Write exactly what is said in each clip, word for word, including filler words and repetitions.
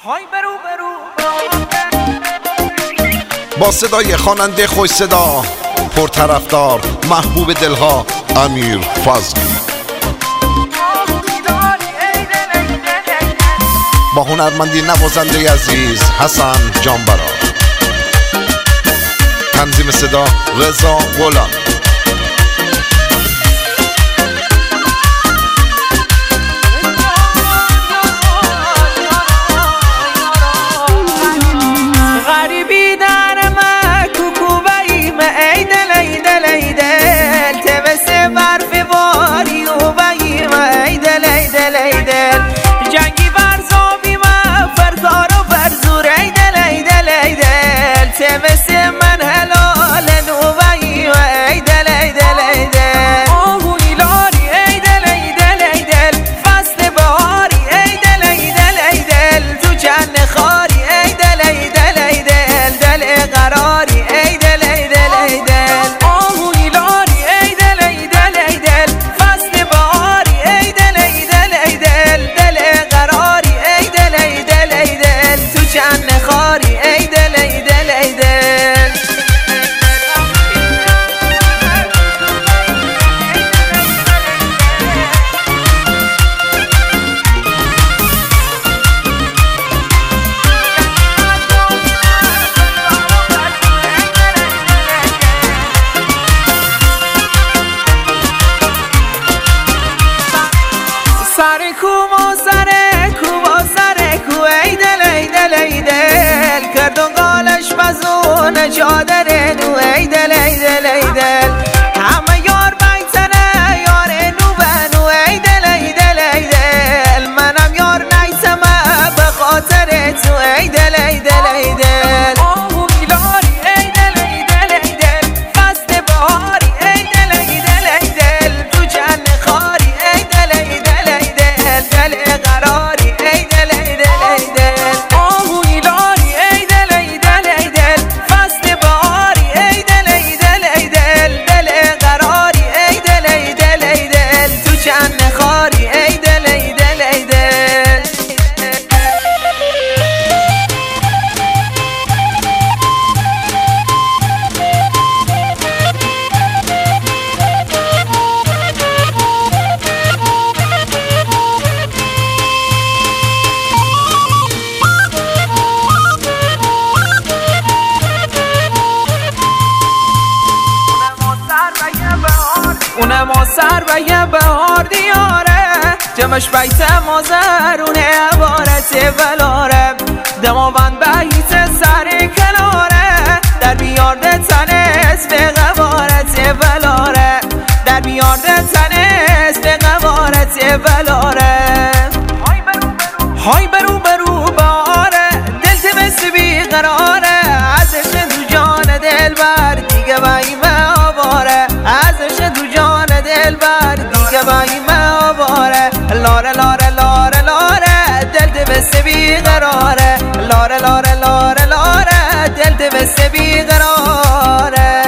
های برو برو با صدای خواننده خوش صدا پرطرفدار محبوب دلها امیر فضلی، با هنرمندی نوازنده عزیز حسن جانبرا، تنظیم صدا رضا غلام. غریبی در من کوکوبایی من ای دل ای دل ای دل تبس برف باری و بایی من ای دل ای دل ای دل جنگی برزابی من فرزار و فرزور ای دل ای دل ای دل تبس من حلال نوبایی من ای دل ای دل ای دل آهوی لاری ای دل ای دل ای دل فصل بهاری ای دل ای دل ای دل تو جنة خاری ای دل ای دل ای دل دل قراری ای دل ای دل ای دل آهوی لاری ای دل ای دل ای دل فصل بهاری ای دل ای دل ای دل دل قراری ای دل ای دل ای دل تو جنة خاری ای دل ای دل ای دل سر کو و سر کو و سر کو ای دل ای دل ای دل کرد و قالش بزون چادر نو ای دل ای دل ای دل همه یار بیتنه یار نو بنو ای دل ای دل ای دل منم یار نیتمه به خاطر تو ای دل ای دل ای دل آهوی لاری ای دل ای دل ای دل فصل بهاری ای دل ای دل ای دل تو جنة خاری ای دل ای دل ای دل دل قراری ای دل ای دل ای دل آهوی لاری ای دل ای دل ای دل فصل بهاری ای دل ای دل ای دل دل قراری ای دل ای دل ای دل تو جنة خاری ای دل ای دل ای دل اونم آسر و یه بهار دیاره جمعش بیت مازرونه عبارت ولاره دماوند بهیت سر کلاره در بیارده تنس به غبارت ولاره در بیارده تنس به غبارت ولاره های برو برو باره دل تبس بیقراره ازش تو جان دل بر دیگه بایمه آواره ازش تو جان دل بر دیگه بایمه آواره لاره لاره لاره لاره دل تبس بیقراره لاره لاره لاره لاره دل تبس بیقراره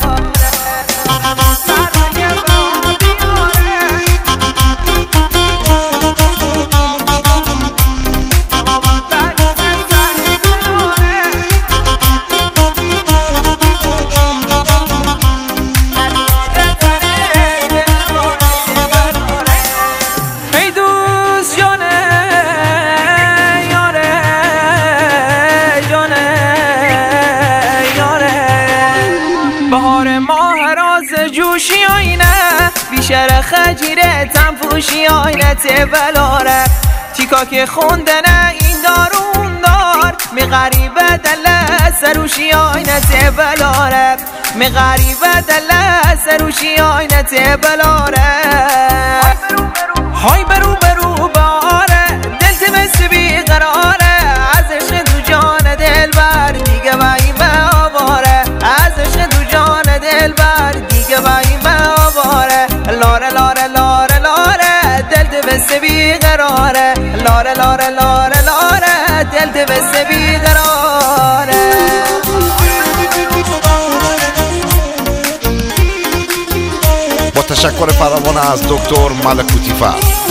بهار ماه راز جوشی آینه بیشر خجیره تنفوشی آینه تبلاره تیکا که خوندنه این دارون دار می غریبه دل سروشی آینه تبلاره می غریبه دل سروشی آینه تبلاره های برو برو باره دل تبس بیقراره ازش تو جان دل بر دیگه بایمه آواره ازش تو جان دل بر دیگه بایمه آواره لاره لاره لاره لاره دل تبس بیقراره لاره لاره لاره لاره دل تبس بیقراره با تشکر فراوان از دکتر ملکوتی فرد.